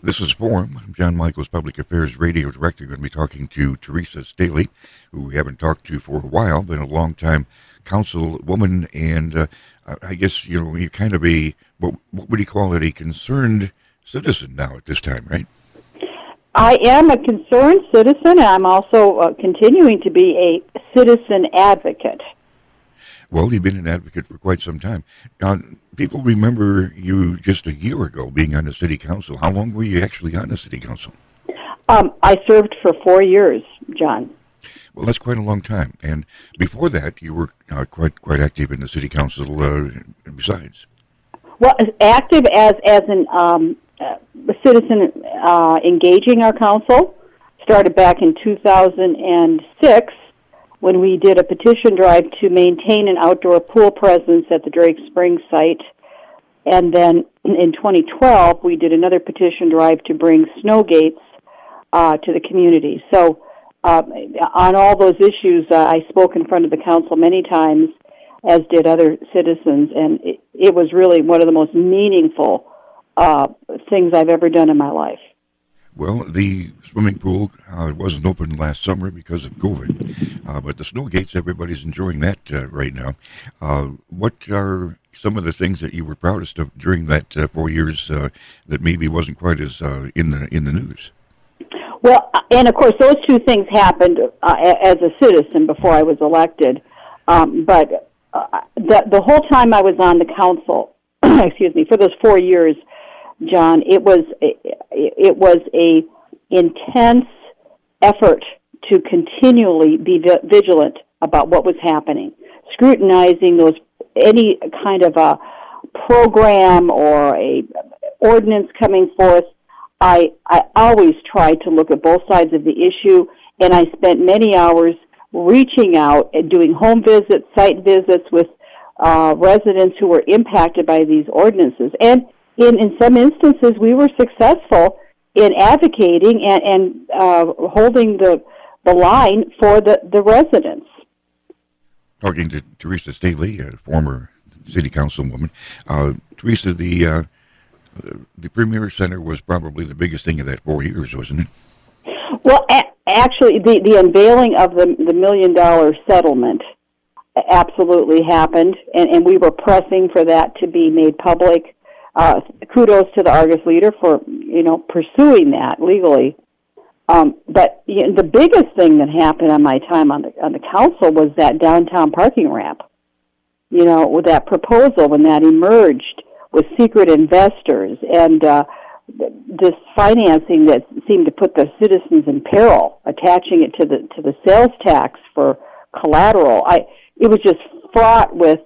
This is Forum. I'm John Michaels, Public Affairs Radio Director. Going to be talking to Teresa Staley, who we haven't talked to for a while, been a long-time councilwoman, and I guess, you're kind of what would you call it, a concerned citizen now at this time, right? I am a concerned citizen, and I'm also continuing to be a citizen advocate. Well, you've been an advocate for quite some time. People remember you just a year ago being on the city council. How long were you actually on the city council? I served for 4 years, John. Well, that's quite a long time. And before that, you were quite active in the city council besides. Well, as active as an citizen engaging our council. Started back in 2006 when we did a petition drive to maintain an outdoor pool presence at the Drake Springs site. And then in 2012, we did another petition drive to bring snow gates to the community. So on all those issues, I spoke in front of the council many times, as did other citizens, and it was really one of the most meaningful things I've ever done in my life. Well, the swimming pool wasn't open last summer because of COVID, but the snow gates, everybody's enjoying that right now. What are some of the things that you were proudest of during that 4 years that maybe wasn't quite as in the news? Well, and of course, those two things happened as a citizen before I was elected. But the whole time I was on the council, excuse me, for those 4 years, John, it was a intense effort to continually be vigilant about what was happening, scrutinizing any kind of a program or a ordinance coming forth. I always tried to look at both sides of the issue, and I spent many hours reaching out and doing home visits, site visits with residents who were impacted by these ordinances. And in some instances, we were successful in advocating and holding the line for the residents. Talking to Teresa Staley, a former city councilwoman. Teresa, the Premier Center was probably the biggest thing of that 4 years, wasn't it? Well, actually, the unveiling of the $1 million settlement absolutely happened, and we were pressing for that to be made public. Kudos to the Argus Leader for pursuing that legally. But the biggest thing that happened on my time on the council was that downtown parking ramp. With that proposal when that emerged with secret investors and this financing that seemed to put the citizens in peril, attaching it to the sales tax for collateral. It was just fraught with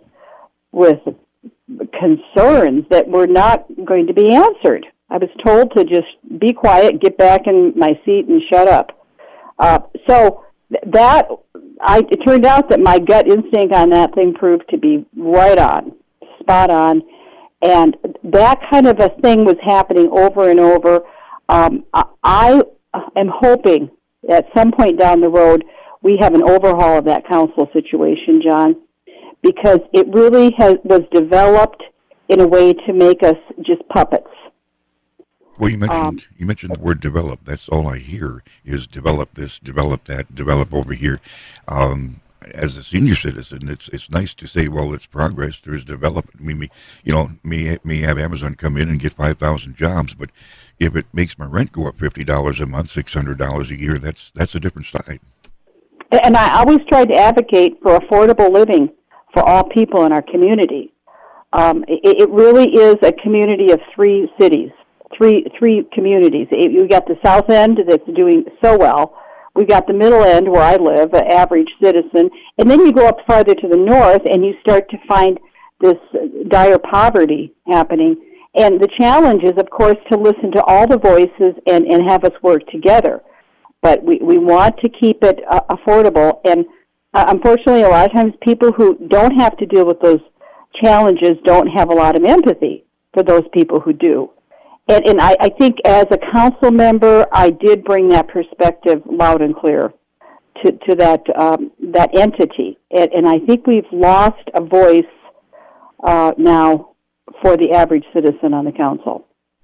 concerns that were not going to be answered. I was told to just be quiet, get back in my seat, and shut up. So it turned out that my gut instinct on that thing proved to be right on, spot on, and that kind of a thing was happening over and over. I am hoping at some point down the road we have an overhaul of that council situation, John, because it really was developed in a way to make us just puppets. Well, you mentioned the word develop. That's all I hear is develop this, develop that, develop over here. As a senior citizen, it's nice to say, well, it's progress. There's development. Me have Amazon come in and get 5,000 jobs, but if it makes my rent go up $50 a month, $600 a year, that's a different side. And I always tried to advocate for affordable living for all people in our community. It really is a community of three cities, three communities. You got the South End that's doing so well. We got the Middle End where I live, an average citizen, and then you go up farther to the north and you start to find this dire poverty happening. And the challenge is, of course, to listen to all the voices and have us work together. But we want to keep it affordable. And unfortunately, a lot of times people who don't have to deal with those challenges don't have a lot of empathy for those people who do. And I think as a council member, I did bring that perspective loud and clear to that entity. And I think we've lost a voice now for the average citizen on the council.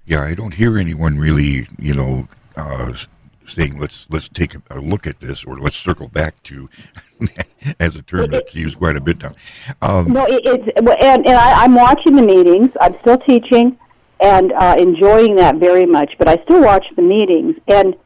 Yeah, I don't hear anyone really, saying let's take a look at this, or let's circle back to, as a term that's used quite a bit now. No, I'm watching the meetings. I'm still teaching and enjoying that very much. But I still watch the meetings, and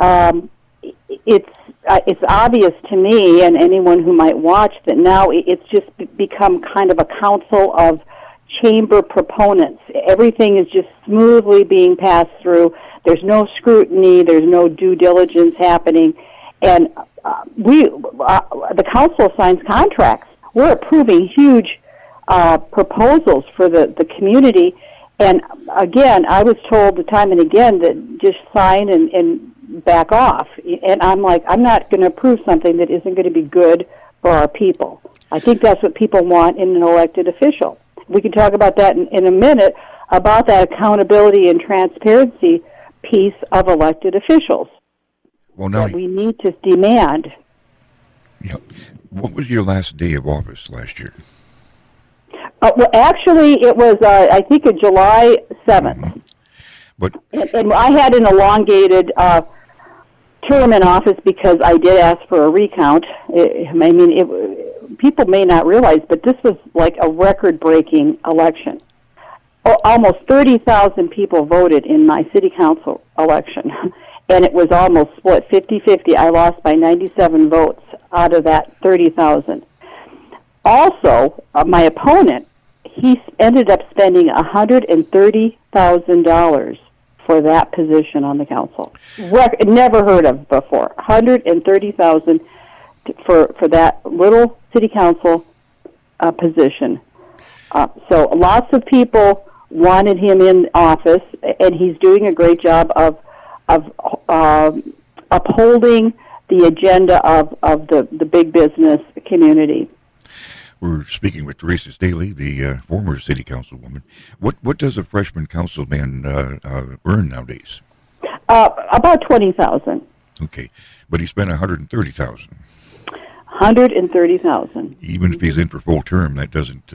it's obvious to me and anyone who might watch that now it's just become kind of a council of chamber proponents. Everything is just smoothly being passed through. There's no scrutiny. There's no due diligence happening. And the council signs contracts. We're approving huge proposals for the community. And again, I was told time and again that just sign and back off. And I'm like, I'm not going to approve something that isn't going to be good for our people. I think that's what people want in an elected official. We can talk about that in a minute, about that accountability and transparency piece of elected officials. Well, now that we need to demand. Yeah. What was your last day of office last year? Well, actually, it was, I think, July 7th. Mm-hmm. But and I had an elongated term in office because I did ask for a recount. People may not realize, but this was like a record-breaking election. Almost 30,000 people voted in my city council election, and it was almost split 50-50. I lost by 97 votes out of that 30,000. Also, my opponent, he ended up spending $130,000 for that position on the council. Never heard of before. $130,000 for that little city council position. So lots of people wanted him in office, and he's doing a great job of upholding the agenda of the big business community. We're speaking with Teresa Staley, the former city councilwoman. What does a freshman councilman earn nowadays? About $20,000. Okay, but he spent $130,000. $130,000. Even if he's in for full term, that doesn't.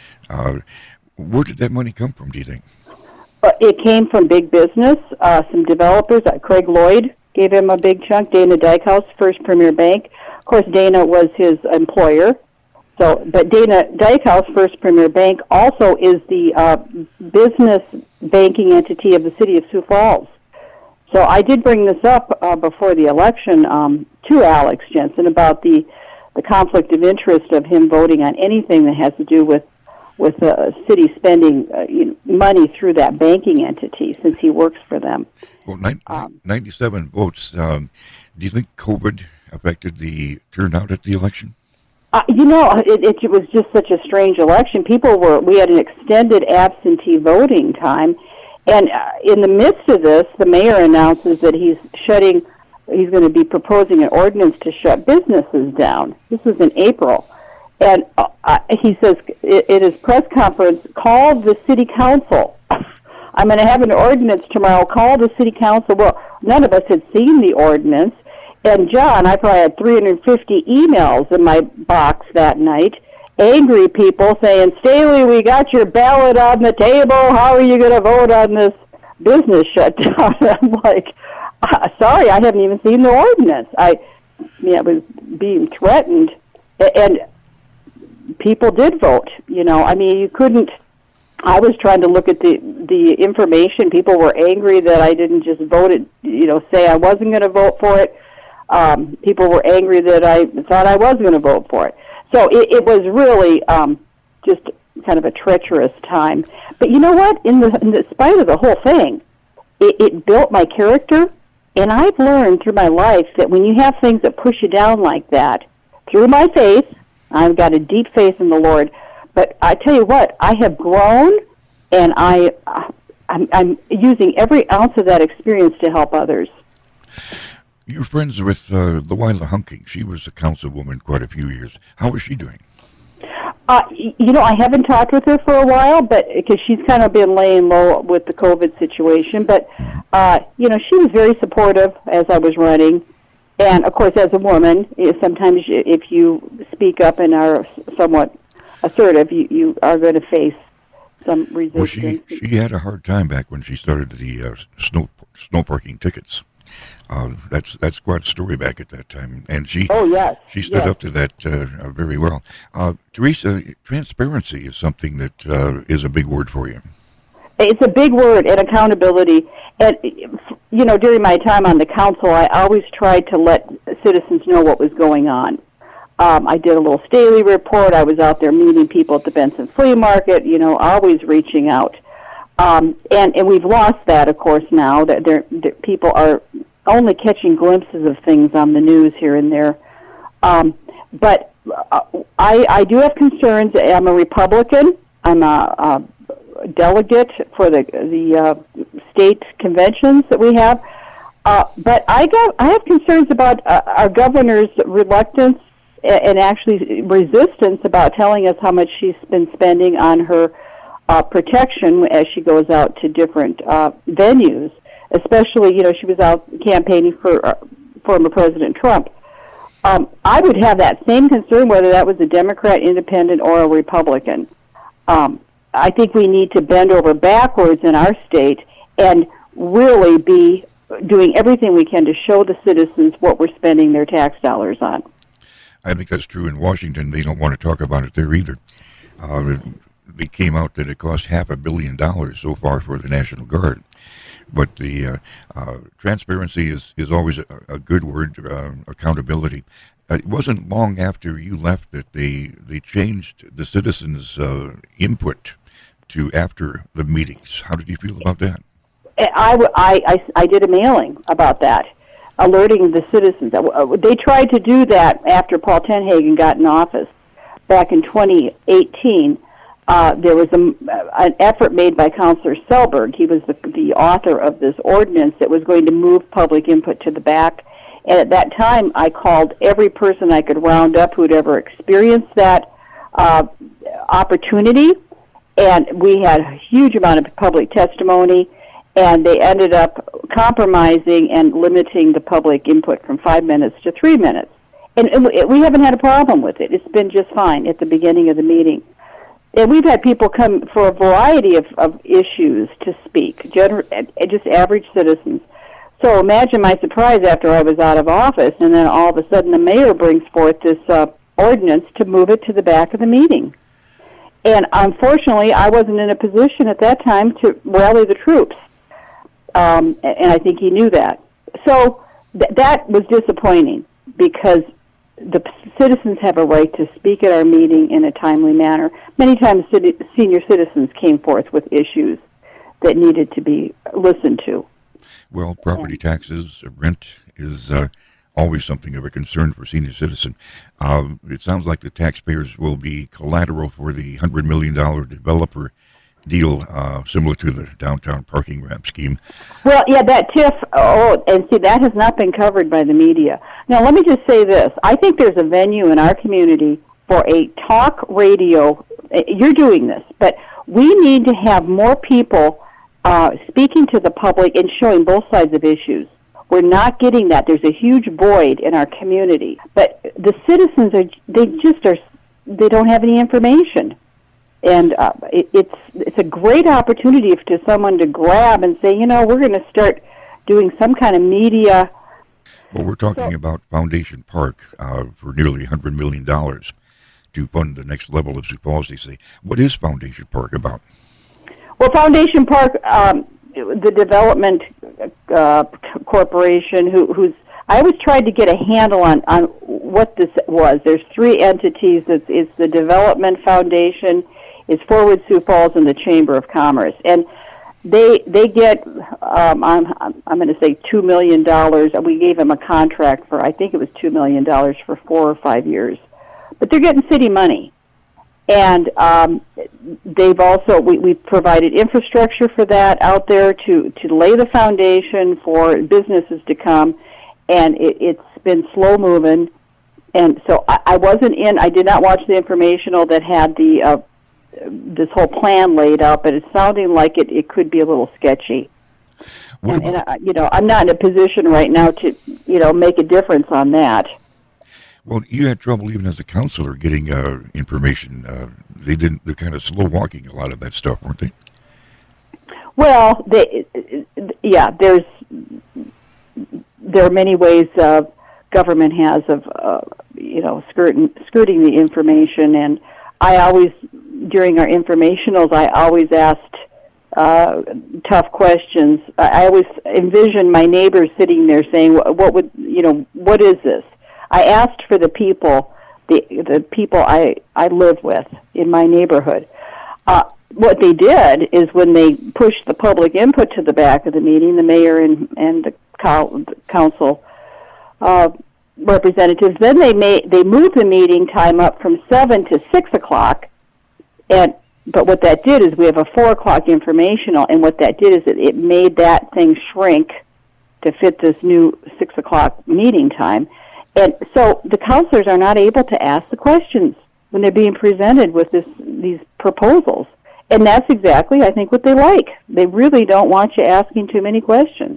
Where did that money come from, do you think? It came from big business. Some developers. Craig Lloyd gave him a big chunk. Dana Dykehouse, First Premier Bank. Of course, Dana was his employer. So, but Dana Dykehouse, First Premier Bank, also is the business banking entity of the city of Sioux Falls. So I did bring this up before the election to Alex Jensen about the conflict of interest of him voting on anything that has to do with the city spending money through that banking entity, since he works for them. Well, 97 votes. Do you think COVID affected the turnout at the election? It was just such a strange election. We had an extended absentee voting time, and in the midst of this, the mayor announces that he's going to be proposing an ordinance to shut businesses down. This was in April. And he says in his press conference, call the city council. I'm going to have an ordinance tomorrow. Call the city council. Well, none of us had seen the ordinance. And John, I probably had 350 emails in my box that night. Angry people saying, Staley, we got your ballot on the table. How are you going to vote on this business shutdown? I'm like, sorry, I haven't even seen the ordinance. I was being threatened. And people did vote. You couldn't. I was trying to look at the information. People were angry that I didn't just vote it, say I wasn't going to vote for it. People were angry that I thought I was going to vote for it. So it was really just kind of a treacherous time. But you know what? In spite of the whole thing, it built my character. And I've learned through my life that when you have things that push you down like that, through my faith, I've got a deep faith in the Lord. But I tell you what, I have grown, and I'm using every ounce of that experience to help others. You're friends with Lawila Hunking. She was a councilwoman quite a few years. How is she doing? I haven't talked with her for a while, but because she's kind of been laying low with the COVID situation. But she was very supportive as I was running. And, of course, as a woman, sometimes if you speak up and are somewhat assertive, you are going to face some Well, resistance. she had a hard time back when she started the snow parking tickets. That's quite a story back at that time, and Oh yes, she stood yes. up to that very well. Teresa, transparency is something that is a big word for you. It's a big word, and accountability. And, you know, during my time on the council, I always tried to let citizens know what was going on. I did a little Staley report. I was out there meeting people at the Benson Flea Market, you know, always reaching out. And we've lost that, of course, now. That people are only catching glimpses of things on the news here and there. But I do have concerns. I'm a Republican. I'm a delegate for the state conventions that we have. But I have concerns about our governor's reluctance and actually resistance about telling us how much she's been spending on her protection as she goes out to different venues. Especially, you know, she was out campaigning for former President Trump. I would have that same concern whether that was a Democrat, Independent, or a Republican. I think we need to bend over backwards in our state and really be doing everything we can to show the citizens what we're spending their tax dollars on. I think that's true in Washington. They don't want to talk about it there either. It came out that it cost $500 million so far for the National Guard. But the transparency is always a good word, accountability. It wasn't long after you left that they changed the citizens' input to after the meetings. How did you feel about that? I did a mailing about that, alerting the citizens. They tried to do that after Paul Tenhagen got in office back in 2018. There was an effort made by Councilor Selberg. He was the author of this ordinance that was going to move public input to the back. And at that time, I called every person I could round up who'd ever experienced that opportunity. And we had a huge amount of public testimony. And they ended up compromising and limiting the public input from 5 minutes to 3 minutes. And we haven't had a problem with it. It's been just fine at the beginning of the meeting. And we've had people come for a variety of issues to speak, just average citizens. So imagine my surprise after I was out of office, and then all of a sudden the mayor brings forth this ordinance to move it to the back of the meeting. And unfortunately, I wasn't in a position at that time to rally the troops. And I think he knew that. So that was disappointing because the citizens have a right to speak at our meeting in a timely manner. Many times senior citizens came forth with issues that needed to be listened to. Well, property taxes, rent is always something of a concern for senior citizens. It sounds like the taxpayers will be collateral for the $100 million developer deal, similar to the downtown parking ramp scheme. Well, yeah, that TIF, and see, that has not been covered by the media. Now, let me just say this. I think there's a venue in our community for a talk radio. You're doing this, but we need to have more people speaking to the public and showing both sides of issues. We're not getting that. There's a huge void in our community. But the citizens, they don't have any information. And it's a great opportunity to someone to grab and say, you know, we're going to start doing some kind of media. Well, we're talking about Foundation Park for nearly $100 million to fund the next level of Sioux Falls, they say. What is Foundation Park about? Well, Foundation Park, the development corporation, who's I always tried to get a handle on what this was. There's three entities. It's the Development Foundation, it's Forward Sioux Falls, and the Chamber of Commerce. And they get, I'm going to say $2 million. We gave them a contract for, I think it was $2 million for 4 or 5 years. But they're getting city money. And they've also, we've provided infrastructure for that out there to lay the foundation for businesses to come. And it's been slow moving. And so I did not watch the informational that had this whole plan laid out, but it's sounding like it could be a little sketchy. And I'm not in a position right now to, make a difference on that. Well, you had trouble even as a counselor getting information. They're kind of slow walking a lot of that stuff, weren't they? Well, yeah, there are many ways government has of skirting the information, and I always, during our informationals, I always asked tough questions. I always envisioned my neighbors sitting there saying, what is this? I asked for the people I live with in my neighborhood. What they did is when they pushed the public input to the back of the meeting, the mayor and the council representatives, then they moved the meeting time up from 7 to 6 o'clock. But what that did is we have a 4 o'clock informational, and what that did is it made that thing shrink to fit this new 6 o'clock meeting time. And so the counselors are not able to ask the questions when they're being presented with these proposals. And that's exactly, I think, what they like. They really don't want you asking too many questions.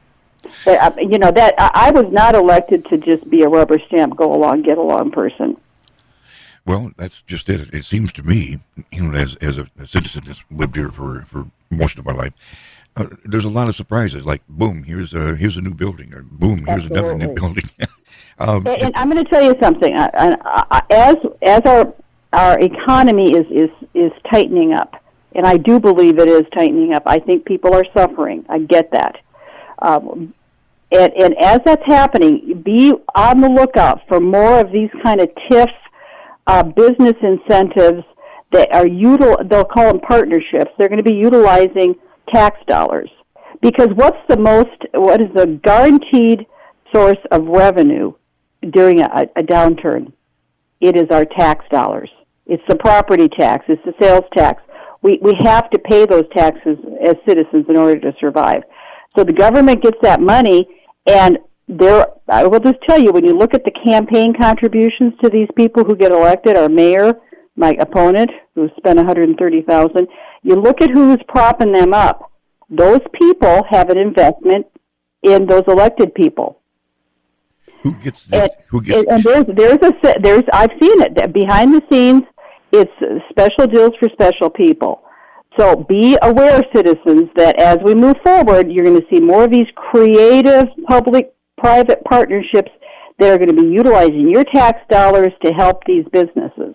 That I was not elected to just be a rubber stamp, go along, get along person. Well, that's just it. It seems to me, as a citizen that's lived here for most of my life, there's a lot of surprises. Like, boom, here's a new building, or boom, here's Absolutely. another new building. And I'm going to tell you something. As our economy is tightening up, and I do believe it is tightening up. I think people are suffering. I get that. And as that's happening, be on the lookout for more of these kind of TIF business incentives that are they'll call them partnerships. They're going to be utilizing tax dollars, because what is the guaranteed source of revenue during a downturn? It is our tax dollars. It's the property tax. It's the sales tax. We have to pay those taxes as citizens in order to survive. So the government gets that money, and I will just tell you, when you look at the campaign contributions to these people who get elected, our mayor, my opponent, who spent $130,000, you look at who's propping them up. Those people have an investment in those elected people. Who gets this? And there's I've seen it behind the scenes. It's special deals for special people. So be aware, citizens, that as we move forward, you're going to see more of these creative public-private partnerships that are going to be utilizing your tax dollars to help these businesses.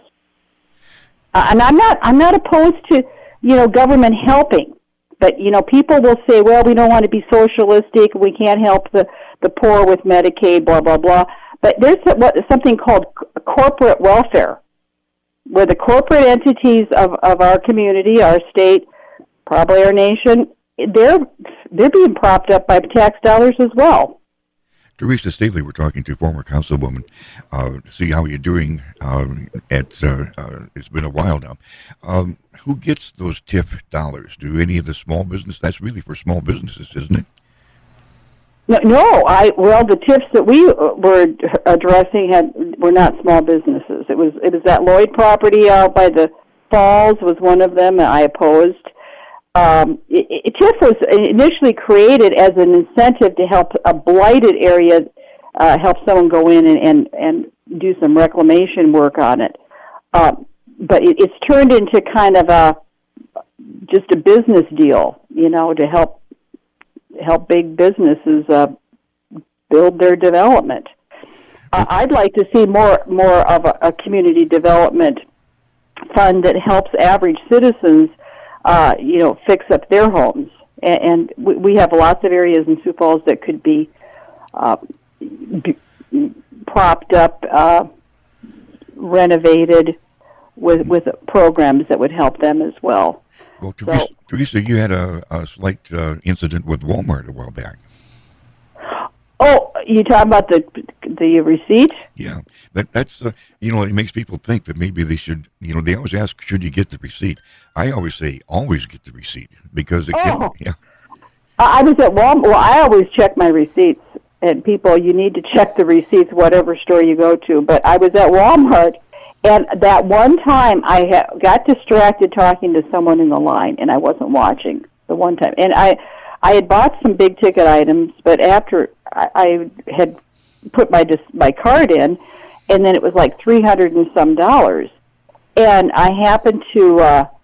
And I'm not opposed to government helping, but people will say, well, we don't want to be socialistic, we can't help the poor with Medicaid, blah blah blah. But there's something called corporate welfare, where the corporate entities of our community, our state, probably our nation, they're being propped up by tax dollars as well. Teresa Staley, we're talking to, former councilwoman. See how you're doing. It's been a while now. Who gets those TIF dollars? Do any of the small business? That's really for small businesses, isn't it? No. The TIFs that we were addressing were not small businesses. It was that Lloyd property out by the falls was one of them. I opposed. TIF was initially created as an incentive to help a blighted area, help someone go in and do some reclamation work on it. But it's turned into kind of just a business deal, to help big businesses build their development. I'd like to see more of a community development fund that helps average citizens fix up their homes. And we have lots of areas in Sioux Falls that could be propped up, renovated with programs that would help them as well. Well, Teresa, you had a slight incident with Walmart a while back. Oh, you talking about the receipt? Yeah, that's it makes people think that maybe they should. They always ask, should you get the receipt? I always say, always get the receipt, because it can. Yeah. I was at Walmart. Well, I always check my receipts, and people, you need to check the receipts whatever store you go to. But I was at Walmart, and that one time I got distracted talking to someone in the line, and I wasn't watching the one time. And I had bought some big ticket items, but after I had put my card in, and then it was like $300 and some dollars. And I happened to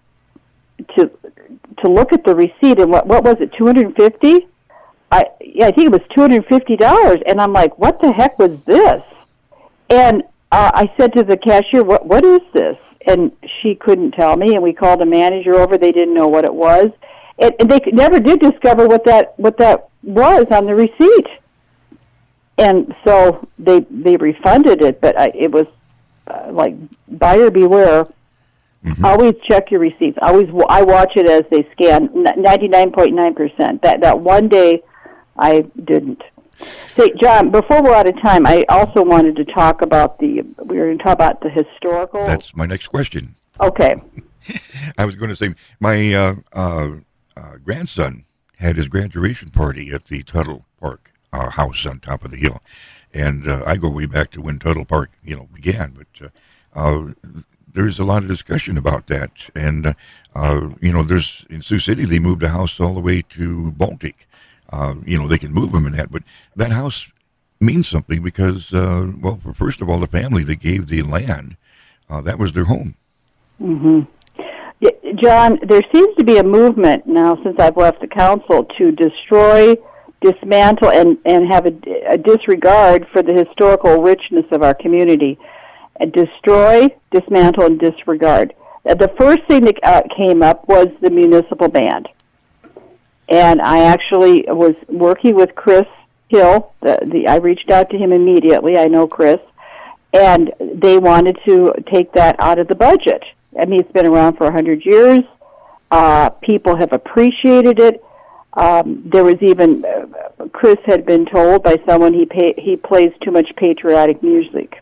look at the receipt, and what was it, $250? I think it was $250, and I'm like, what the heck was this? And I said to the cashier, what is this? And she couldn't tell me, and we called the manager over. They didn't know what it was, and they never did discover what that was on the receipt. And so they refunded it, but it was like buyer beware. Mm-hmm. Always check your receipts. I watch it as they scan. 99.9%. That one day, I didn't. Say, John, before we're out of time, I also wanted to talk about we were going to talk about the historical. That's my next question. Okay. I was going to say, my grandson had his graduation party at the Tuttle Park house on top of the hill. And I go way back to when Tuttle Park, began. But there's a lot of discussion about that. And, there's in Sioux City, they moved a house all the way to Baltic. They can move them in that, but that house means something because, first of all, the family that gave the land, that was their home. Mm-hmm. John, there seems to be a movement now since I've left the council to destroy, dismantle, and have a disregard for the historical richness of our community. Destroy, dismantle, and disregard. The first thing that came up was the municipal band. And I actually was working with Chris Hill. I reached out to him immediately. I know Chris. And they wanted to take that out of the budget. I mean, it's been around for 100 years. People have appreciated it. There was even, Chris had been told by someone he plays too much patriotic music.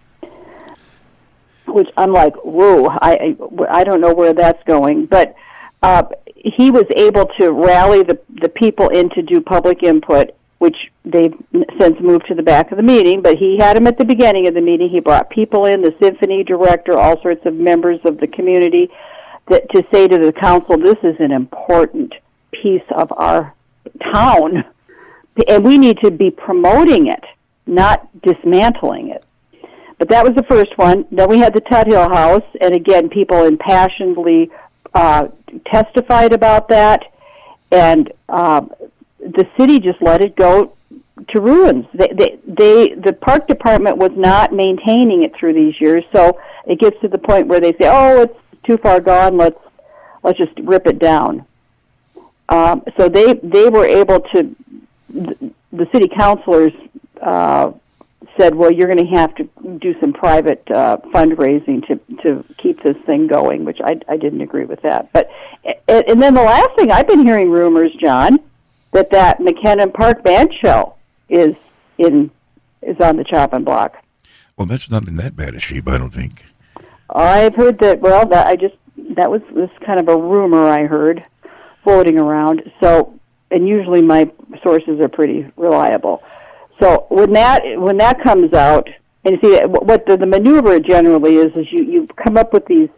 Which I'm like, whoa, I don't know where that's going. But he was able to rally the people in to do public input, which they've since moved to the back of the meeting, but he had them at the beginning of the meeting. He brought people in, the symphony director, all sorts of members of the community, to say to the council, this is an important piece of our town, and we need to be promoting it, not dismantling it. But that was the first one. Then we had the Tut Hill House, and again, people impassionedly testified about that, and the city just let it go to ruins. The park department was not maintaining it through these years, so it gets to the point where they say, "Oh, it's too far gone. Let's just rip it down." So they were able to. The city councilors said, "Well, you're going to have to do some private fundraising to keep this thing going," which I didn't agree with that. But and then the last thing, I've been hearing rumors, John, that McKinnon Park band show is on the chopping block. Well, that's not in that bad a shape, I don't think. I've heard that. Well, that was kind of a rumor I heard floating around. So, and usually my sources are pretty reliable. So when that comes out, and you see what the maneuver generally is you come up with these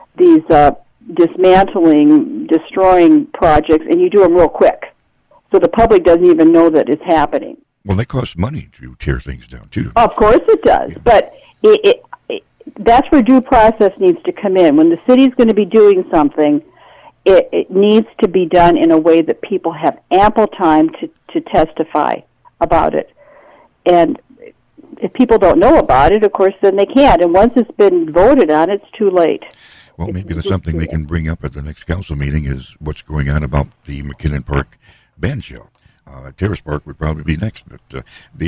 dismantling, destroying projects, and you do them real quick, so the public doesn't even know that it's happening. Well, that costs money to tear things down too. Of course it does, yeah. But that's where due process needs to come in. When the city's going to be doing something, it needs to be done in a way that people have ample time to testify about it. And if people don't know about it, of course, then they can't. And once it's been voted on, it's too late. Well, maybe there's something they can bring up at the next council meeting is what's going on about the McKinnon Park band shell. Terrace Park would probably be next, but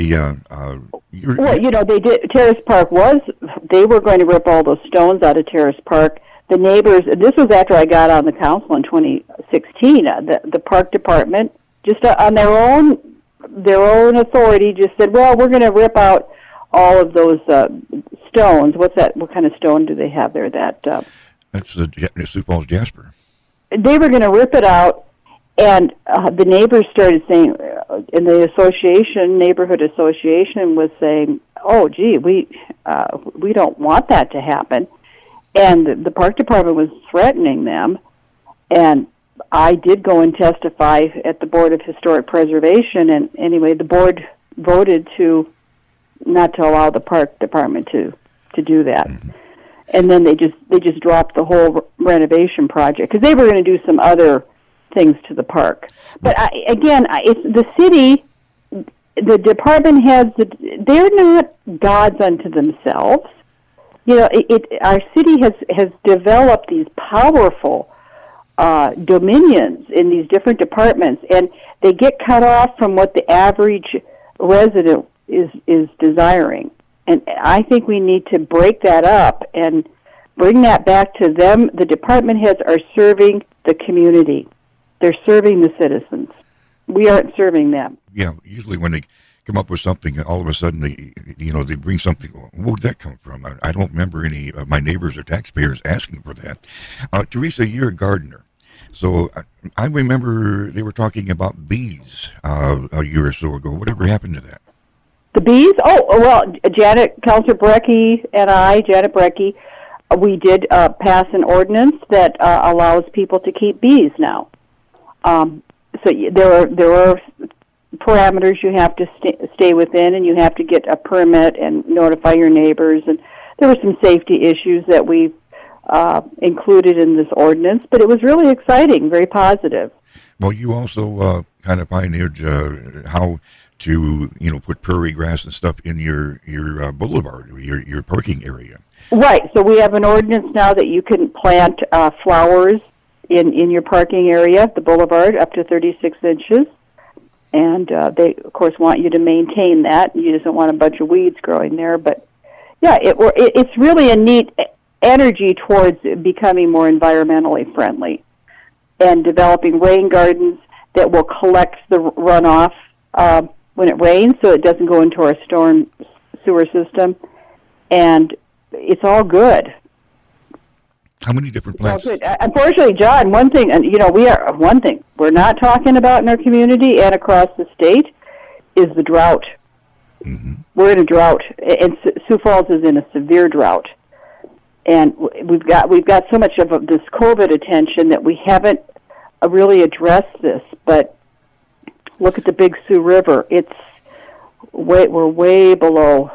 well, they did. Terrace Park they were going to rip all those stones out of Terrace Park. The neighbors, this was after I got on the council in 2016, the park department, just on their own authority, just said, well, we're going to rip out all of those stones. What's that? What kind of stone do they have there? That's the Sioux Falls Jasper. They were going to rip it out, and the neighbors started saying, and the neighborhood association was saying, oh, gee, we don't want that to happen. And the park department was threatening them, and I did go and testify at the Board of Historic Preservation, and anyway, the board voted to not to allow the park department to do that. And then they just dropped the whole renovation project because they were going to do some other things to the park. But it's the city. The department heads. They're not gods unto themselves. You know, our city has developed these powerful dominions in these different departments, and they get cut off from what the average resident is desiring. And I think we need to break that up and bring that back to them. The department heads are serving the community. They're serving the citizens. We aren't serving them. Yeah, usually when they come up with something, all of a sudden they bring something. Where did that come from? I don't remember any of my neighbors or taxpayers asking for that. Teresa, you're a gardener. So I remember they were talking about bees a year or so ago. Whatever happened to that? The bees? Oh, well, Councilor Brecky and Janet Brecky, we did pass an ordinance that allows people to keep bees now. So there are parameters you have to stay within, and you have to get a permit and notify your neighbors. And there were some safety issues that we included in this ordinance, but it was really exciting, very positive. Well, you also kind of pioneered how to put prairie grass and stuff in your boulevard, your parking area. Right. So we have an ordinance now that you can plant flowers in your parking area, the boulevard, up to 36 inches. And they, of course, want you to maintain that. You just don't want a bunch of weeds growing there. But, yeah, it's really a neat energy towards becoming more environmentally friendly and developing rain gardens that will collect the runoff when it rains so it doesn't go into our storm sewer system. And it's all good. How many different plants? Unfortunately, John, one thing we're not talking about in our community and across the state is the drought. Mm-hmm. We're in a drought, and Sioux Falls is in a severe drought. And we've got so much of this COVID attention that we haven't really addressed this. But look at the Big Sioux River; we're way below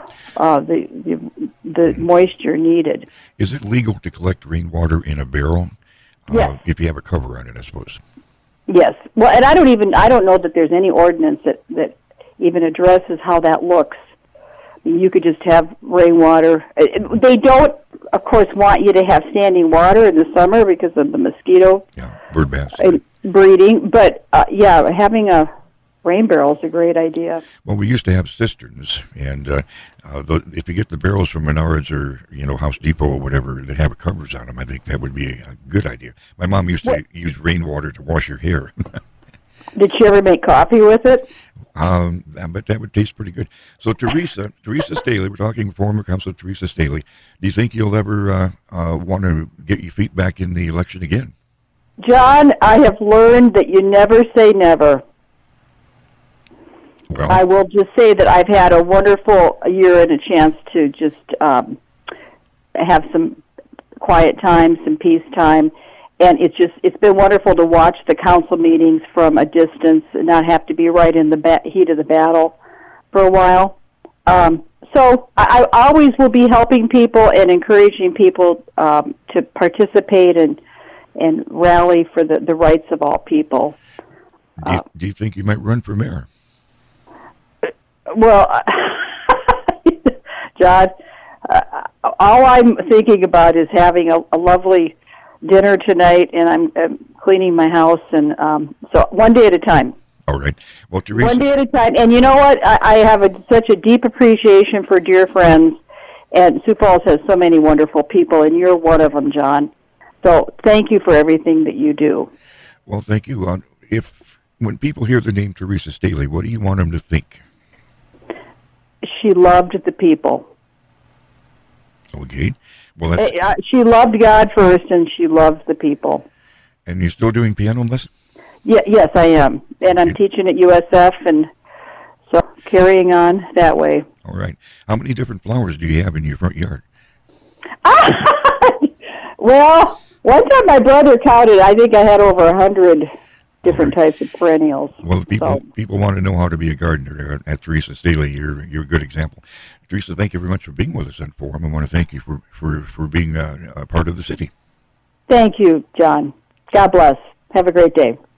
the moisture needed. Is it legal to collect rainwater in a barrel? Yes. If you have a cover on it, I suppose. Yes. Well, and I don't know that there's any ordinance that even addresses how that looks. You could just have rainwater. They don't, of course, want you to have standing water in the summer because of the mosquito bird baths breeding. But having a rain barrel is a great idea. Well, we used to have cisterns, and if you get the barrels from Menards or House Depot or whatever that have covers on them, I think that would be a good idea. My mom used to use rainwater to wash her hair. Did she ever make coffee with it? But that would taste pretty good. So Teresa Staley, we're talking former Councilor Teresa Staley. Do you think you'll ever want to get your feet back in the election again? John, I have learned that you never say never. Well, I will just say that I've had a wonderful year and a chance to just have some quiet time, some peace time. And it's been wonderful to watch the council meetings from a distance and not have to be right in the heat of the battle for a while. So I always will be helping people and encouraging people to participate and rally for the rights of all people. Do you think you might run for mayor? Well, John, all I'm thinking about is having a lovely dinner tonight, and I'm cleaning my house, and so one day at a time. All right. Well, Teresa, one day at a time. And you know what? I have such a deep appreciation for dear friends, and Sioux Falls has so many wonderful people, and you're one of them, John. So thank you for everything that you do. Well, thank you. When people hear the name Teresa Staley, what do you want them to think? She loved the people. Okay. Well, she loved God first, and she loved the people. And you're still doing piano lessons? Yeah, yes, I am. And I'm teaching at USF, and so carrying on that way. All right. How many different flowers do you have in your front yard? Well, one time my brother counted. I think I had over 100 different types of perennials. Well, people want to know how to be a gardener. At Teresa Staley, you're a good example. Teresa, thank you very much for being with us on Forum. I want to thank you for being a part of the city. Thank you, John. God bless. Have a great day.